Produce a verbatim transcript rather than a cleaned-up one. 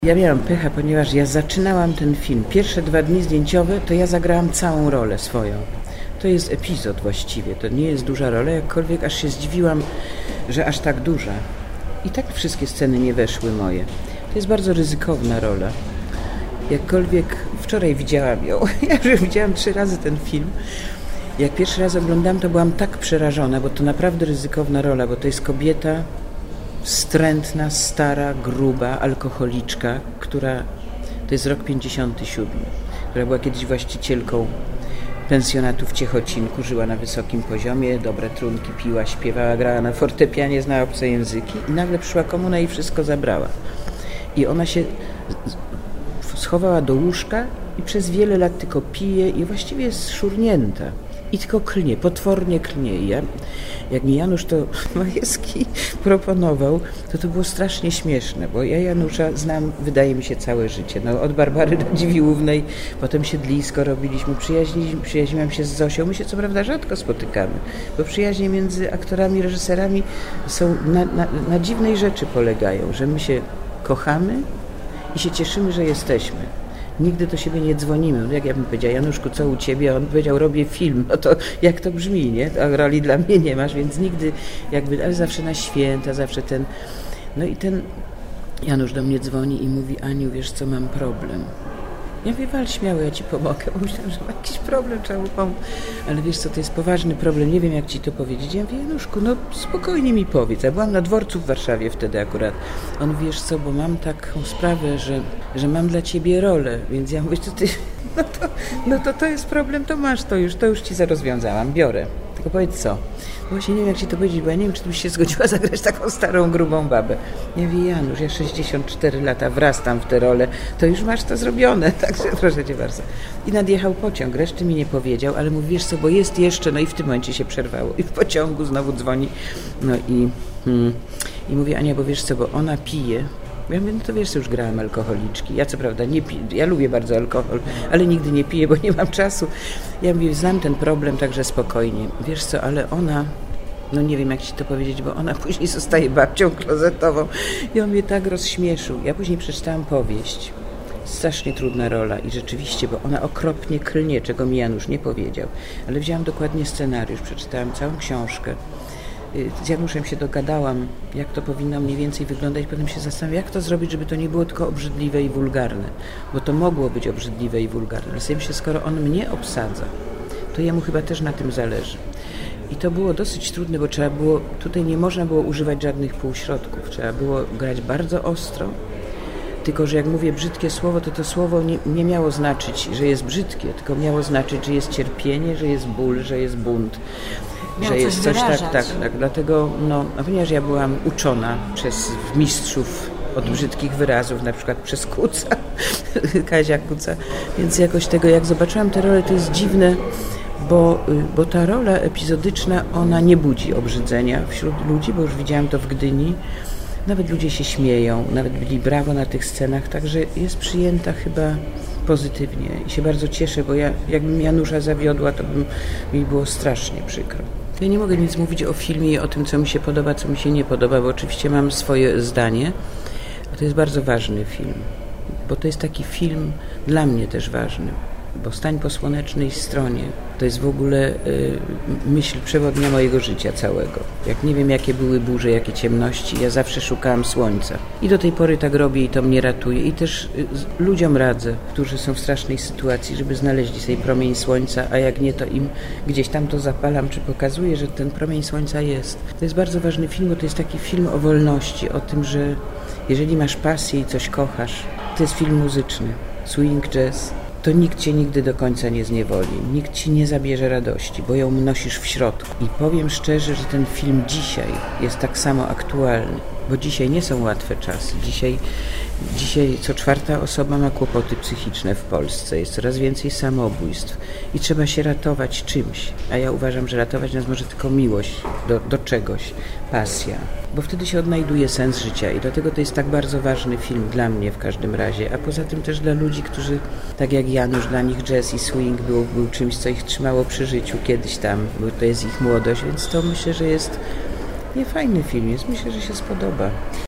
Ja miałam pecha, ponieważ ja zaczynałam ten film. Pierwsze dwa dni zdjęciowe to ja zagrałam całą rolę swoją. To jest epizod właściwie, to nie jest duża rola, jakkolwiek aż się zdziwiłam, że aż tak duża. I tak wszystkie sceny nie weszły moje. To jest bardzo ryzykowna rola. Jakkolwiek wczoraj widziałam ją, ja już widziałam trzy razy ten film. Jak pierwszy raz oglądałam, to byłam tak przerażona, bo to naprawdę ryzykowna rola, bo to jest kobieta wstrętna, stara, gruba, alkoholiczka, która, to jest rok pięćdziesiąty siódmy, która była kiedyś właścicielką pensjonatu w Ciechocinku, żyła na wysokim poziomie, dobre trunki piła, śpiewała, grała na fortepianie, znała obce języki i nagle przyszła komuna i wszystko zabrała. I ona się schowała do łóżka i przez wiele lat tylko pije i właściwie jest szurnięta. I tylko klnie, potwornie klnie. I ja, jak mi Janusz to Majewski proponował, to to było strasznie śmieszne, bo ja Janusza znam, wydaje mi się, całe życie. No, od Barbary Radziwiłłównej, potem Siedlisko robiliśmy, przyjaźniliśmy, przyjaźniłam się z Zosią. My się co prawda rzadko spotykamy, bo przyjaźnie między aktorami i reżyserami są na, na, na dziwnej rzeczy polegają, że my się kochamy i się cieszymy, że jesteśmy. Nigdy do siebie nie dzwonimy. No jak ja bym powiedziała, Januszku, co u ciebie? A on powiedział, robię film. No to jak to brzmi, nie? A roli dla mnie nie masz, więc nigdy jakby, ale zawsze na święta, zawsze ten... No i ten Janusz do mnie dzwoni i mówi, Aniu, wiesz co, mam problem. Ja mówię, wal śmiało, ja ci pomogę, bo myślałam, że ma jakiś problem, trzeba mu pomóc. Ale wiesz co, to jest poważny problem, nie wiem jak ci to powiedzieć. Ja mówię, Januszku, no spokojnie mi powiedz. Ja byłam na dworcu w Warszawie wtedy akurat. On, wiesz co, bo mam taką sprawę, że, że mam dla ciebie rolę, więc ja mówię, to ty, no to, no to to jest problem, to masz to już, to już ci rozwiązałam, biorę. Tylko powiedz co? No właśnie nie wiem jak ci to powiedzieć, bo ja nie wiem, czy ty byś się zgodziła zagrać taką starą, grubą babę. Ja mówię, Janusz, ja sześćdziesiąt cztery lata wrastam w tę rolę, to już masz to zrobione, także proszę cię bardzo. I nadjechał pociąg, reszty mi nie powiedział, ale mówi, wiesz co, bo jest jeszcze, no i w tym momencie się przerwało. I w pociągu znowu dzwoni, no i, hmm, i mówi, Ania, bo wiesz co, bo ona pije. Ja mówię, no to wiesz, już grałam alkoholiczki. Ja co prawda nie piję, ja lubię bardzo alkohol, ale nigdy nie piję, bo nie mam czasu. Ja mówię, znam ten problem, także spokojnie. Wiesz co, ale ona, no nie wiem jak ci to powiedzieć, bo ona później zostaje babcią klozetową. I on mnie tak rozśmieszył. Ja później przeczytałam powieść. Strasznie trudna rola i rzeczywiście, bo ona okropnie klnie, czego mi Janusz nie powiedział. Ale wzięłam dokładnie scenariusz, przeczytałam całą książkę. Z Januszem się dogadałam, jak to powinno mniej więcej wyglądać. Potem się zastanawiam, jak to zrobić, żeby to nie było tylko obrzydliwe i wulgarne. Bo to mogło być obrzydliwe i wulgarne. Ale sobie myślę, skoro on mnie obsadza, to jemu chyba też na tym zależy. I to było dosyć trudne, bo trzeba było, tutaj nie można było używać żadnych półśrodków. Trzeba było grać bardzo ostro. Tylko że jak mówię brzydkie słowo, to to słowo nie, nie miało znaczyć, że jest brzydkie, tylko miało znaczyć, że jest cierpienie, że jest ból, że jest bunt. Miał że jest coś wyrażać. tak, tak, tak. Dlatego, no, a ponieważ ja byłam uczona przez mistrzów od brzydkich wyrazów, na przykład przez Kuca, Kazia Kuca, więc jakoś tego, jak zobaczyłam tę rolę, to jest dziwne, bo, bo ta rola epizodyczna, ona nie budzi obrzydzenia wśród ludzi, bo już widziałam to w Gdyni. Nawet ludzie się śmieją, nawet byli brawo na tych scenach, także jest przyjęta chyba pozytywnie i się bardzo cieszę, bo ja, jakbym Janusza zawiodła, to by mi było strasznie przykro. Ja nie mogę nic mówić o filmie i o tym, co mi się podoba, co mi się nie podoba, bo oczywiście mam swoje zdanie, a to jest bardzo ważny film, bo to jest taki film dla mnie też ważny, bo Stań po słonecznej stronie to jest w ogóle y, myśl przewodnia mojego życia całego. Jak nie wiem, jakie były burze, jakie ciemności, ja zawsze szukałam słońca. I do tej pory tak robię i to mnie ratuje. I też y, ludziom radzę, którzy są w strasznej sytuacji, żeby znaleźli sobie promień słońca, a jak nie, to im gdzieś tam to zapalam, czy pokazuję, że ten promień słońca jest. To jest bardzo ważny film, bo to jest taki film o wolności, o tym, że jeżeli masz pasję i coś kochasz, to jest film muzyczny, swing, jazz, to nikt cię nigdy do końca nie zniewoli, nikt ci nie zabierze radości, bo ją nosisz w środku. I powiem szczerze, że ten film dzisiaj jest tak samo aktualny, bo dzisiaj nie są łatwe czasy. Dzisiaj, dzisiaj co czwarta osoba ma kłopoty psychiczne w Polsce, jest coraz więcej samobójstw i trzeba się ratować czymś. A ja uważam, że ratować nas może tylko miłość do, do czegoś, pasja. Bo wtedy się odnajduje sens życia i dlatego to jest tak bardzo ważny film dla mnie w każdym razie, a poza tym też dla ludzi, którzy, tak jak Janusz, dla nich jazz i swing był, był czymś, co ich trzymało przy życiu kiedyś tam, bo to jest ich młodość, więc to myślę, że jest nie fajny film, jest, myślę, że się spodoba.